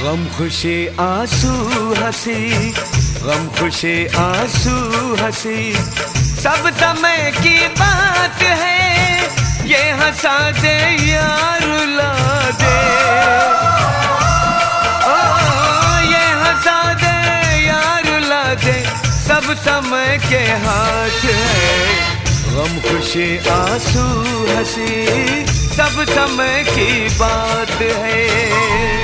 गम खुशी आंसू हंसी, गम खुशी आंसू हंसी, सब समय की बात है। ये हंसा दे या रुला दे, ओ ये हंसा दे या रुला दे, सब समय के हाथ है। गम खुशी आंसू हंसी, सब समय की बात है।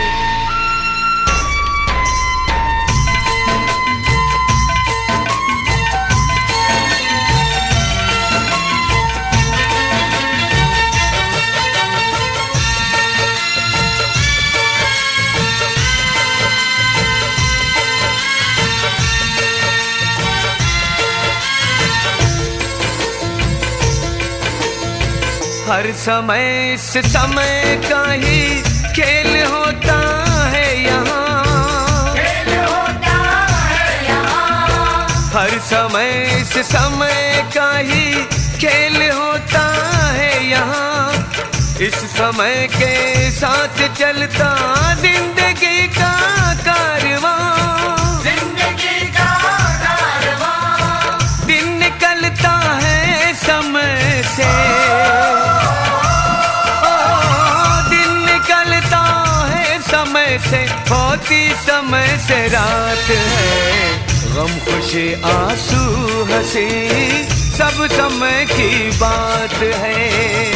हर समय इस समय का ही खेल होता है यहाँ, खेल होता है यहाँ। हर समय इस समय का ही खेल होता है यहाँ। इस समय के साथ चलता जिंदगी का कारवां, जिंदगी का कारवां। दिन निकलता है समय से, से होती समय से रात है। गम खुशी आंसू हंसी, सब समय की बात है।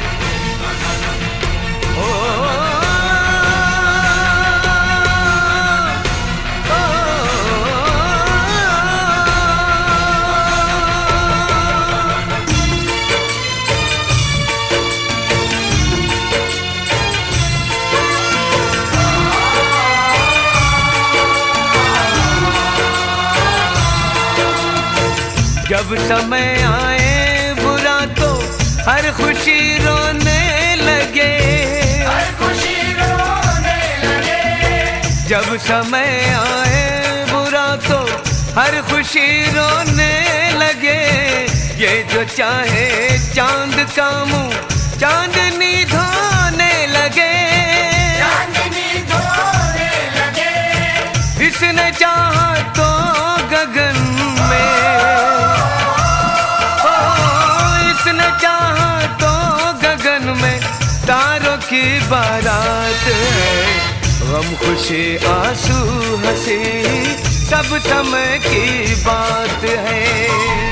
जब समय आए बुरा तो हर खुशी रोने लगे, हर खुशी रोने लगे। जब समय आए बुरा तो हर खुशी रोने लगे। ये जो चाहे चांद का मुंह चांदनी धोने लगे, चांदनी धोने लगे। इसने चाहा तो गगन में, चाहा तो गगन में तारों की बारात है। गम खुशी आंसू हंसी, सब समय की बात है।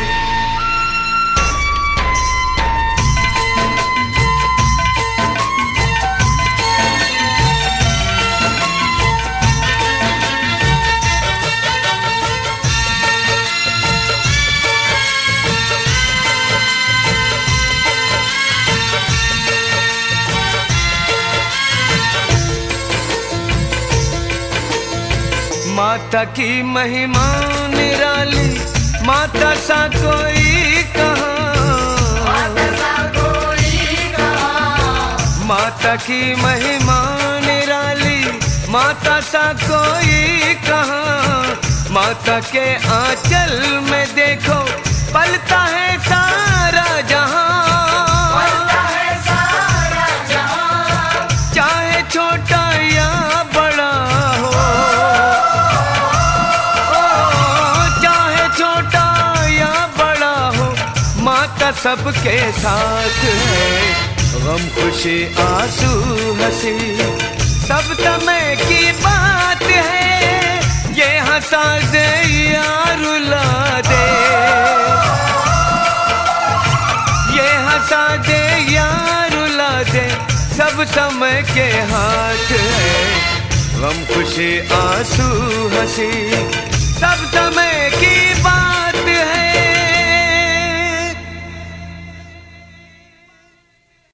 माता की महिमा निराली, माता सा कोई कहाँ, माता सा कोई कहाँ। माता की महिमा निराली, माता सा कोई कहाँ। माता के आंचल में देखो पलता है सारा जहां, पलता है सारा जहां। चाहे छोटा या बड़ा हो, सबके साथ है। गम खुशी आंसू हंसी, सब समय की बात है। ये हंसा दे या रुला दे, ये हंसा दे या रुला दे, सब समय के हाथ है। गम खुशी आंसू हंसी, सब समय की बात